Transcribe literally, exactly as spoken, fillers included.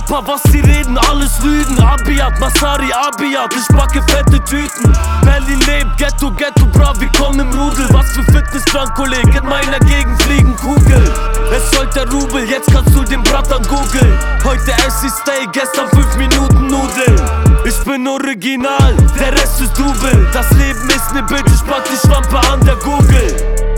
Rapper, was sie reden, alles Lügen. Abiat, Masari, Abiat, ich backe fette Tüten. Berlin lebt, Ghetto, Ghetto, brav, wir kommen im Rudel. Was für Fitness-Drunk, Kollege, in meiner Gegend fliegen Kugeln. Es sollte der Rubel, jetzt kannst du den Brattern googeln. Heute esse ich Steak, gestern fünf Minuten Nudeln. Ich bin original, der Rest ist Double. Das Leben ist ne Bitch, ich pack die Schlampe an der Google.